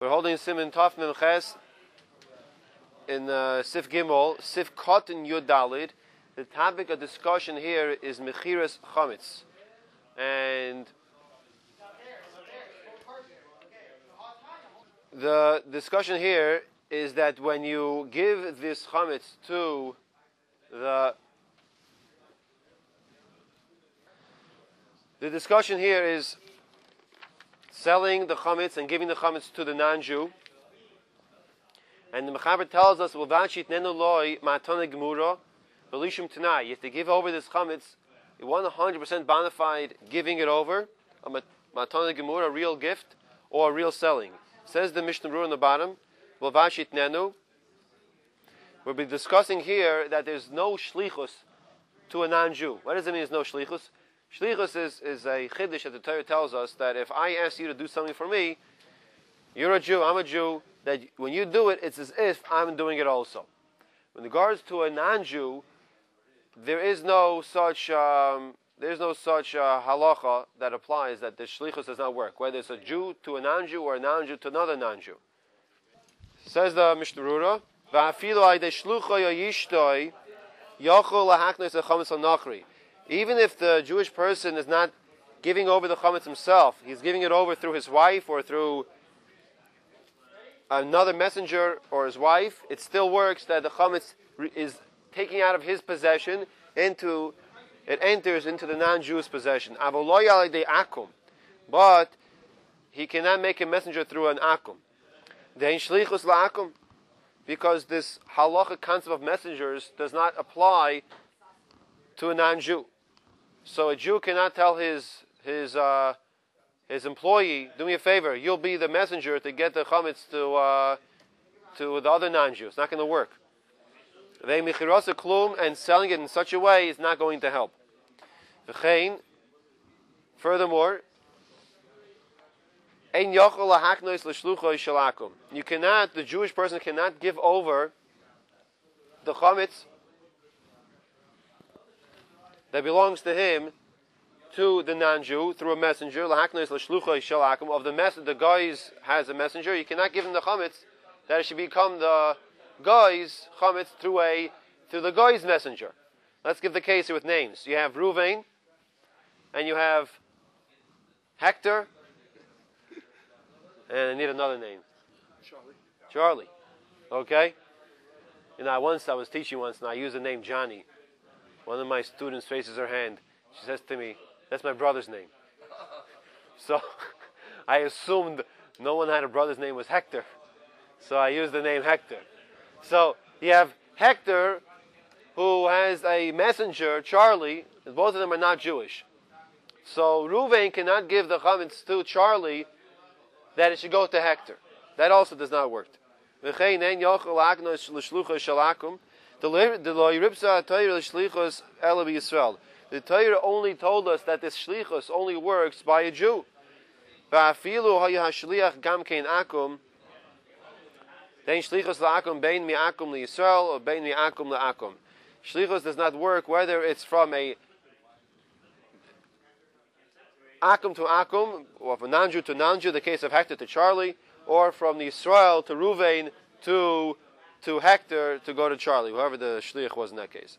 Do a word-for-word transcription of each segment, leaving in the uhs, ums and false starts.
We're holding Siman Taf Mem Ches in uh, Sif Gimel, Sif Cotton Yud Dalid. The topic of discussion here is Mechiras Chametz. And the discussion here is that when you give this Chametz to the The discussion here is selling the chametz and giving the chametz to the non-Jew. And the Mechaber tells us, "V'vachit nenu loy ma'atana gemura v'lishum tanai." You have to give over this chametz. You want one hundred percent bona fide giving it over, a ma'atana gemura, a real gift, or a real selling. Says the Mishnah Berurah on the bottom, "V'vachit nenu." We'll be discussing here that there's no shlichus to a non-Jew. What does it mean? There's no shlichus? Shlichus is, is a chiddush that the Torah tells us that if I ask you to do something for me, you're a Jew, I'm a Jew, that when you do it, it's as if I'm doing it also. In regards to a non-Jew, there is no such um, there is no such uh, halacha that applies that the shlichus does not work, whether it's a Jew to a non-Jew or a non-Jew to another non-Jew. Says the Mishnah Berurah, "Va'afilu aydei shlucha yishtoi yachol lahaknos echametz al-nachri." Even if the Jewish person is not giving over the chametz himself, he's giving it over through his wife or through another messenger or his wife, it still works that the chametz is taking out of his possession into, it enters into the non-Jewish possession. But he cannot make a messenger through an akum. Because this halacha concept of messengers does not apply to a non-Jew. So a Jew cannot tell his his uh, his employee, "Do me a favor, you'll be the messenger to get the chametz to uh, to the other non-Jew." It's not going to work. And selling it in such a way is not going to help. Furthermore, you cannot, the Jewish person cannot give over the chametz that belongs to him to the non-Jew through a messenger. Of the mess, the guy's has a messenger. You cannot give him the chametz that it should become the guy's chametz through a through the guy's messenger. Let's give the case here with names. You have Ruvain, and you have Hector, and I need another name. Charlie. Charlie. Okay. You know, once I was teaching once, and I used the name Johnny. One of my students raises her hand. She says to me, "That's my brother's name." So I assumed no one had a brother's name was Hector. So I used the name Hector. So you have Hector, who has a messenger, Charlie, and both of them are not Jewish. So Reuven cannot give the chametz to Charlie that it should go to Hector. That also does not work. The Torah only told us that this shlichus only works by a Jew. Shlichus does not work whether it's from a akum to akum, or from non-Jew to non-Jew, the case of Hector to Charlie, or from the Yisrael to Ruvain to to Hector to go to Charlie, whoever the shliach was in that case.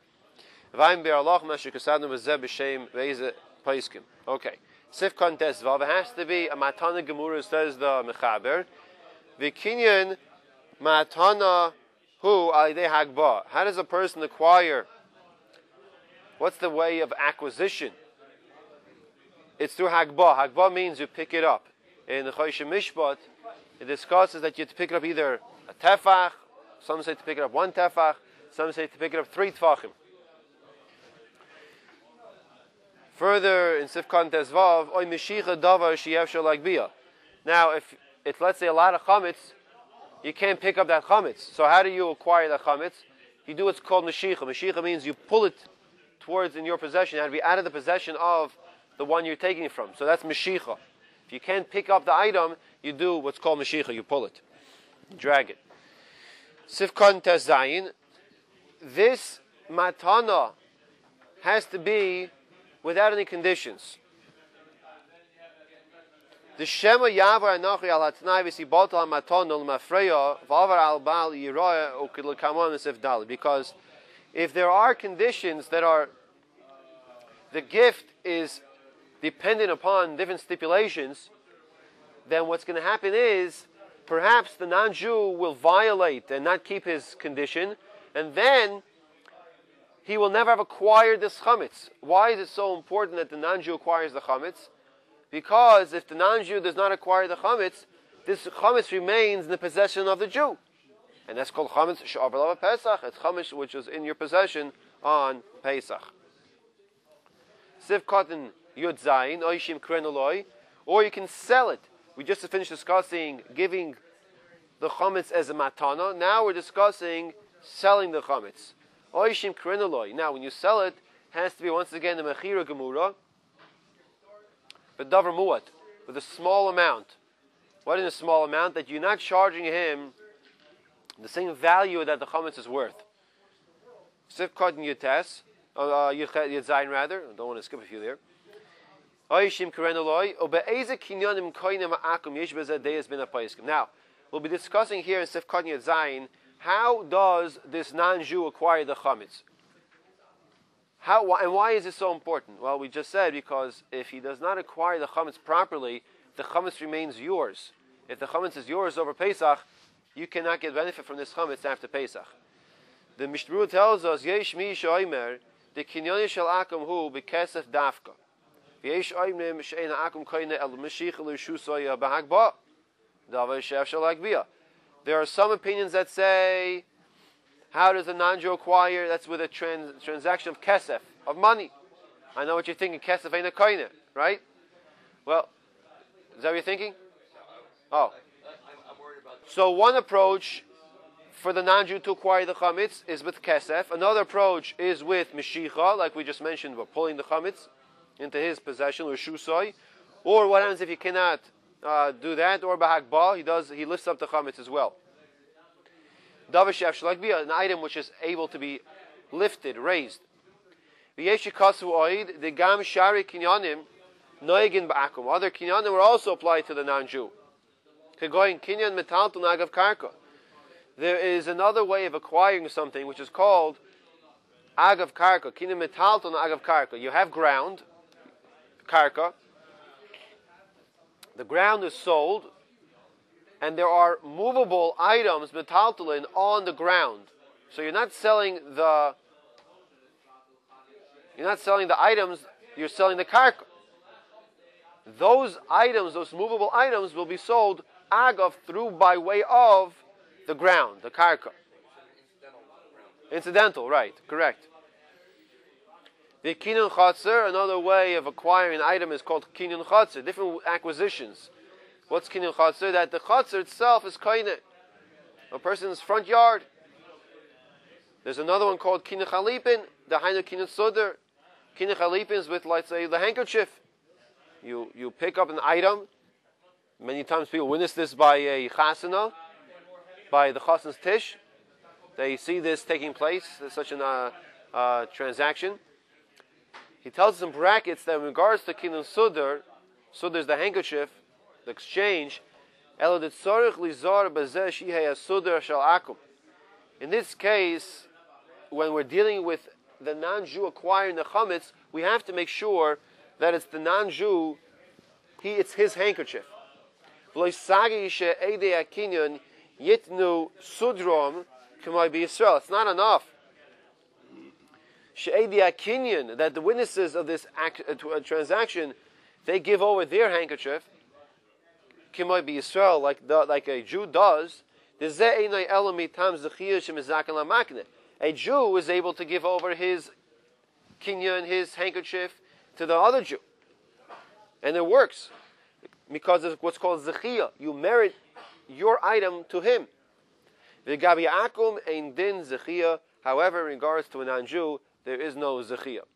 Okay. Sifkan Tesvav, it has to be a matana gemura, says the Mechaber. V'kinyan matana hu alidei hagba. How does a person acquire? What's the way of acquisition? It's through hagba. Hagba means you pick it up. In the Choshen Mishpat, it discusses that you have to pick it up either a tefach, some say to pick it up one tefach, some say to pick it up three tefachim. Further, in Sifkan Tezvav, oy mishicha davar sheyev shalagbia. Now, if it's, let's say, a lot of chametz, you can't pick up that chametz. So how do you acquire that chametz? You do what's called mishicha. Mishicha means you pull it towards in your possession. It has to be out of the possession of the one you're taking it from. So that's mishicha. If you can't pick up the item, you do what's called mishicha. You pull it, you drag it. Sifkan Tezayin. This matana has to be without any conditions. The Shema Yavar Anochi al Hatnai V'Sibotel HaMaton Ol Mafreya V'Avar Al Baal Yiroya Ukil Kamon Esef Dali. Because if there are conditions that are, the gift is dependent upon different stipulations, then what's going to happen is perhaps the non-Jew will violate and not keep his condition, and then he will never have acquired this chametz. Why is it so important that the non-Jew acquires the chametz? Because if the non-Jew does not acquire the chametz, this chametz remains in the possession of the Jew. And that's called chametz she'avar Pesach. It's chametz which is in your possession on Pesach. Siv Katan Yud Zayin, Oishim Krenoloi, or you can sell it. We just finished discussing giving the chametz as a matana. Now we're discussing selling the chametz. Oishim Krenoloi. Now when you sell it, it has to be once again the mechira gemura, but davar muat, with a small amount. What is a small amount? That you're not charging him the same value that the chametz is worth. Sif Katan Yutes, Yud Zayin rather. I don't want to skip a few there. Now, we'll be discussing here in Sif Katan Yud Zayin, how does this non-Jew acquire the chametz? How, and why is it so important? Well, we just said because if he does not acquire the chametz properly, the chametz remains yours. If the chametz is yours over Pesach, you cannot get benefit from this chametz after Pesach. The Mishnah tells us, Yesh mi shoymer, the kinyon shel akum hu bekesef dafka. There are some opinions that say, how does a non-Jew acquire? That's with a trans, transaction of kesef, of money. I know what you're thinking, kesef ain't a koine, right? Well, is that what you're thinking? Oh. So one approach for the non-Jew to acquire the chametz is with kesef. Another approach is with mishicha, like we just mentioned, we're pulling the chametz into his possession, or shusoi. Or what happens if he cannot uh, do that? Or bahagba, he does, he lifts up the chametz as well. Davar she'af be an item which is able to be lifted, raised. V'yeshikasu oid the gam shari kinyanim noegin ba'akum. Other kinyanim were also applied to the non-Jew. Kegoyin kinyan metalton agav karka. There is another way of acquiring something which is called agav karka. Kinyan metalton agav karka. You have ground. Karka. The ground is sold, and there are movable items, metaltalin, on the ground. So you're not selling the you're not selling the items, you're selling the karka. Those items, those movable items, will be sold agav through by way of the ground, the karka. Incidental, right? Correct. The kinyan chatzir, another way of acquiring an item is called kinyan chatzir, different acquisitions. What's kinyan chatzir? That the chatzir itself is kaineh, a person's front yard. There's another one called kinyan chalipin, the hainu kinyan suder. Kinyan chalipin is with, let's say, the handkerchief. You you pick up an item. Many times people witness this by a chasana, by the chasan's tish. They see this taking place. There's such a uh, uh, transaction. He tells us in brackets that in regards to kinyan suder, suder is the handkerchief, the exchange. In this case, when we're dealing with the non-Jew acquiring the chametz, we have to make sure that it's the non-Jew, he it's his handkerchief. It's not enough that the witnesses of this act, uh, transaction, they give over their handkerchief, like the, like a Jew does. A Jew is able to give over his kinyan, his handkerchief, to the other Jew, and it works because of what's called zechiyah. You merit your item to him. However, in regards to a non-Jew, there is no zechiyah.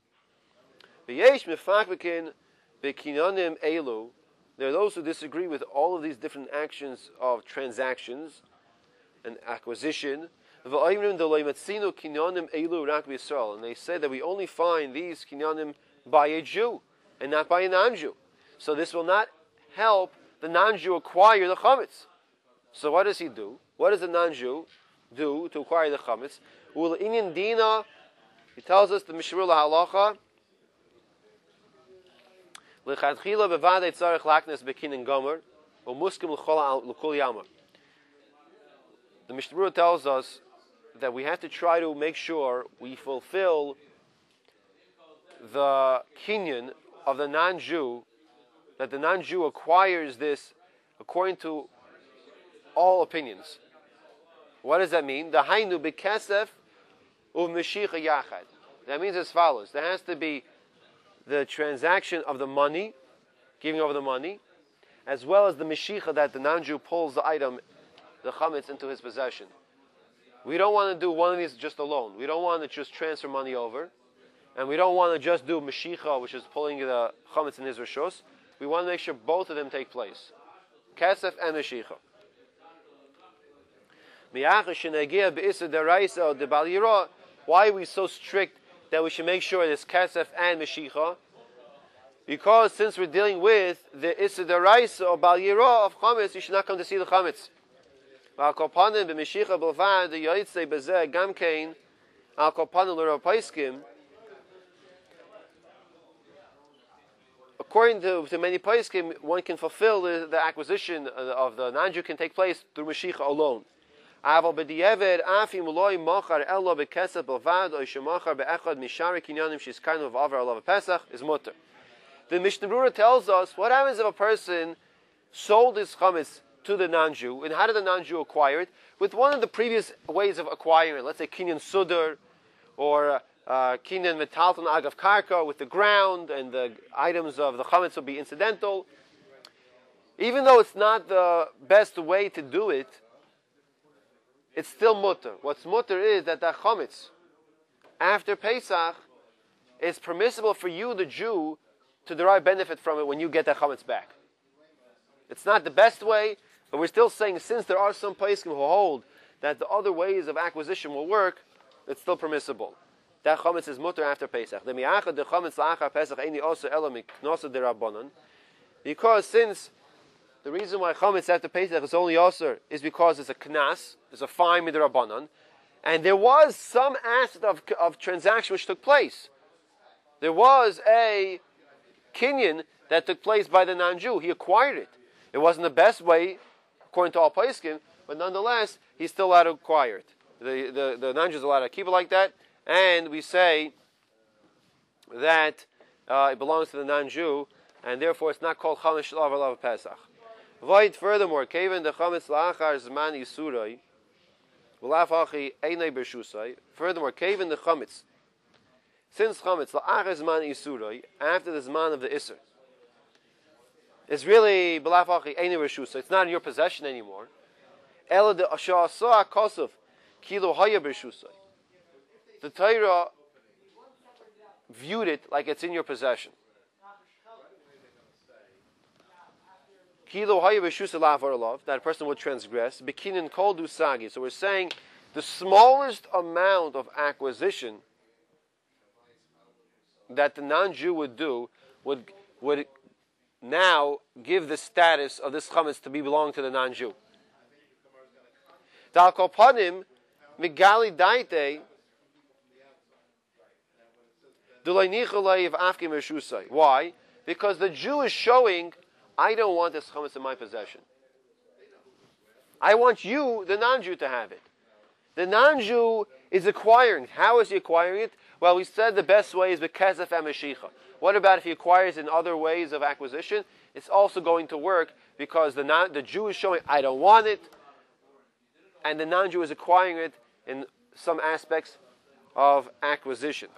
There are those who disagree with all of these different actions of transactions and acquisition. And they say that we only find these kinyanim by a Jew and not by a non-Jew. So this will not help the non-Jew acquire the chametz. So what does he do? What does the non-Jew do to acquire the chametz? Ul inyan dina, he tells us the Mishmur lahalacha. L'chadchila bevadei tzarich laknes bekinin gomer, umuskim l'chol l'kol yama. The Mishnah tells us that we have to try to make sure we fulfill the kinyan of the non-Jew, that the non-Jew acquires this according to all opinions. What does that mean? The hainu bekesef u'meshicha yachad. That means as follows: there has to be the transaction of the money, giving over the money, as well as the meshicha, that the non-Jew pulls the item, the chametz, into his possession. We don't want to do one of these just alone. We don't want to just transfer money over, and we don't want to just do meshicha, which is pulling the chametz in his rishos. We want to make sure both of them take place, kesef and meshicha. Why are we so strict that we should make sure there's kesef and meshicha? Because since we're dealing with the Issa Daraisa or Bal Yira of chametz, you should not come to see the chametz. Al kopanim b'meshicha b'lvad the yoytzei b'zeh gamkein al kopanim l'Rav Paiskim. According to, to many Paiskim, one can fulfill the, the acquisition of the non-Jew can take place through meshicha alone. Aval b'di'eved afim uloi mochar elo b'kesef b'lvad or shemachar be'echad mishari kinyanim shizkarnu of avar alav pesach is mutter. The Mishnah Berurah tells us what happens if a person sold his chametz to the non-Jew, and how did the non-Jew acquire it? With one of the previous ways of acquiring it, let's say kinyan sudar, or uh, kinyan metalton agav karka, with the ground, and the items of the chametz will be incidental. Even though it's not the best way to do it, it's still mutter. What's mutter is that the chametz, after Pesach, it's permissible for you, the Jew, to derive benefit from it when you get that chametz back. It's not the best way, but we're still saying, since there are some poskim who hold that the other ways of acquisition will work, it's still permissible. That chametz is mutter after Pesach. The mi'achad the chametz la'achar Pesach eini oser elo miknosa derabbanan. Because since the reason why chametz after Pesach is only oser is because it's a knas, it's a fine midrabbanan, and there was some aspect of, of transaction which took place. There was a kinyan that took place by the non-Jew. He acquired it. It wasn't the best way, according to all poskim, but nonetheless, he's still allowed to acquire it. The, the, the non-Jew is allowed to keep it like that, and we say that uh, it belongs to the non-Jew, and therefore it's not called chametz shel avar alav pesach. Void furthermore, kaven the chametz la'achar zman yisurai, v'laf hachi einay bershusai. Furthermore, kaven the chametz, since chametz la'achar zman yisurai, after the zman of the iser, it's really b'laf hachi einay bershusa. It's not in your possession anymore. Ela de asha'asa kosov kilo haya bershusa. The Torah viewed it like it's in your possession. Kilo haya bershusa la'avar alav, that a person would transgress. Bekinin kol dusagi. So we're saying the smallest amount of acquisition that the non-Jew would do would would now give the status of this chametz to be belong to the non-Jew. Dal kopanim migali daite why? Because the Jew is showing, I don't want this chametz in my possession. I want you, the non-Jew, to have it. The non-Jew is acquiring it. How is he acquiring it? Well, we said the best way is b'kesef and meshicha. What about if he acquires in other ways of acquisition? It's also going to work because the non, the Jew is showing, I don't want it, and the non-Jew is acquiring it in some aspects of acquisition.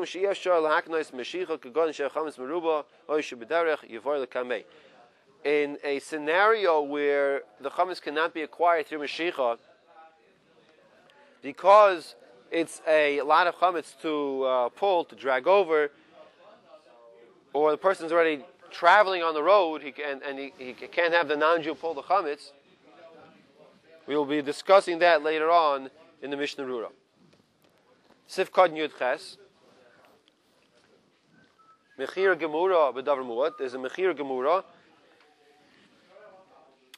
In a scenario where the chametz cannot be acquired through meshicha, because it's a lot of chametz to uh, pull, to drag over, or the person's already traveling on the road, he can, and he, he can't have the non-Jew pull the chametz. We will be discussing that later on in the Mishnah Berurah. Sifkad Yud Ches. Mechir Gemura b'davar muat. There's a Mechir Gemura.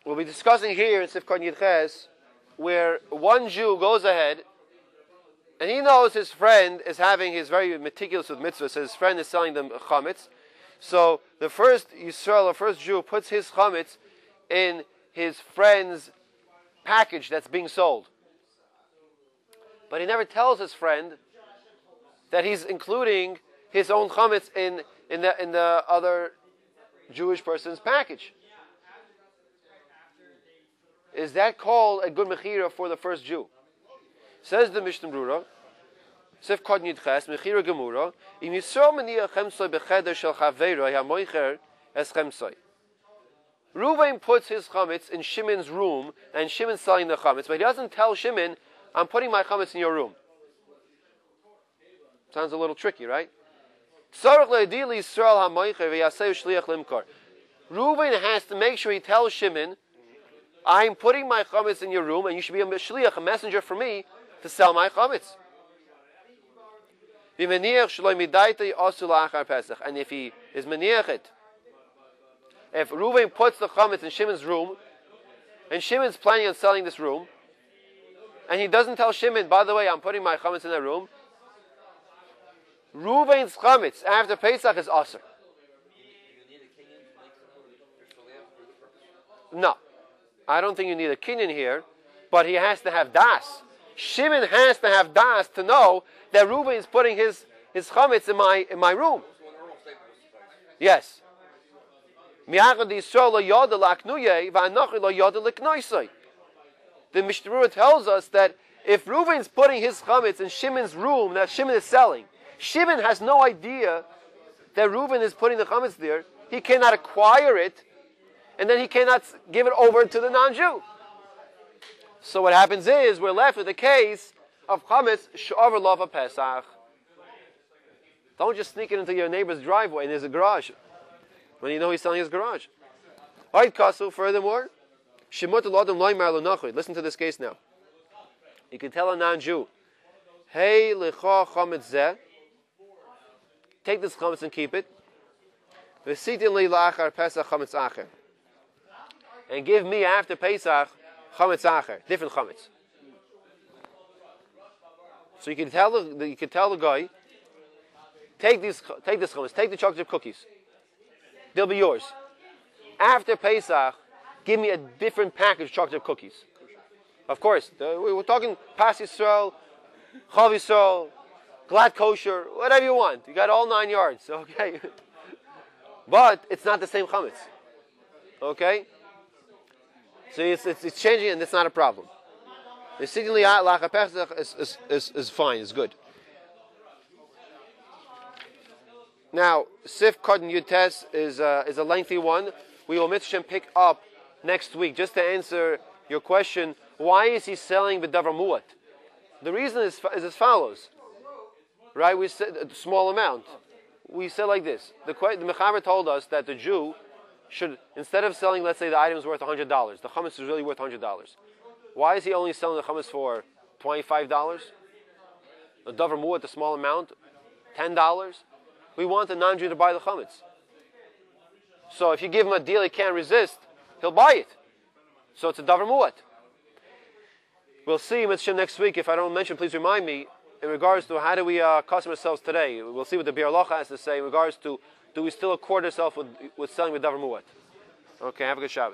we'll be discussing here in Sifkon Yidches, where one Jew goes ahead and he knows his friend is having his very meticulous with mitzvahs, so his friend is selling them chametz. So the first Yisrael, the first Jew, puts his chametz in his friend's package that's being sold. But he never tells his friend that he's including his own chametz in, in, the, in the other Jewish person's package. Is that called a good mechira for the first Jew? Says the Mishnah Brura, Sif Kod Yidches, mechira gemura, im Yisrael meniach chemsoi becheder shel chaveiroi hamoicher es chemsoi. Reuven puts his chametz in Shimon's room, and Shimon's selling the chametz, but he doesn't tell Shimon, I'm putting my chametz in your room. Sounds a little tricky, right? Reuven has to make sure he tells Shimon, I'm putting my chametz in your room, and you should be a shliach, a messenger for me, to sell my chametz. And if he is meniachet, if Reuven puts the chametz in Shimon's room, and Shimon's planning on selling this room, and he doesn't tell Shimon, by the way, I'm putting my chametz in that room, Reuven's chametz after Pesach is aser. No, I don't think you need a kinyan here, but he has to have das. Shimon has to have das to know that Reuven is putting his, his chametz in my in my room. Yes. The Mishnah Brura tells us that if Reuven is putting his chametz in Shimon's room that Shimon is selling, Shimon has no idea that Reuven is putting the chametz there. He cannot acquire it, and then he cannot give it over to the non-Jew. So what happens is we're left with a case of chametz she'over lava Pesach. Don't just sneak it into your neighbor's driveway and there's a garage when you know he's selling his garage. Right, Kasu. Furthermore, listen to this case now. You can tell a non-Jew, hey lecha chametz zeh, take this chametz and keep it. V'sitin li la'achar Pesach chametz acher, and give me after Pesach chametz acher, different chametz. So you can tell the you can tell the guy, take these take this chametz, take the chocolate chip cookies. They'll be yours. After Pesach, give me a different package of chocolate chip cookies. Of course, we're talking Pas Yisrael, Chav Yisrael, Glad Kosher, whatever you want. You got all nine yards, okay? But it's not the same chametz, okay? So it's, it's, it's changing, and that's not a problem. The sitting la'achar Pesach is, is, is, is fine, is good. Now, Sif Kod Yudtes is uh, is a lengthy one. We will mitzvah pick up next week just to answer your question. Why is he selling the davar muat? The reason is, is as follows. Right? We said a small amount. We said like this. The the Mechaber told us that the Jew should, instead of selling, let's say the item is worth one hundred dollars, the chametz is really worth one hundred dollars. Why is he only selling the chametz for twenty-five dollars? The davar muat, the small amount, ten dollars. We want the non-Jew to buy the chametz. So if you give him a deal he can't resist, he'll buy it. So it's a davar muat. We'll see Mitzvah next week. If I don't mention, please remind me in regards to how do we uh, custom ourselves today. We'll see what the Biur Halacha has to say in regards to do we still accord ourselves with, with selling with davar muat. Okay, have a good Shabbat.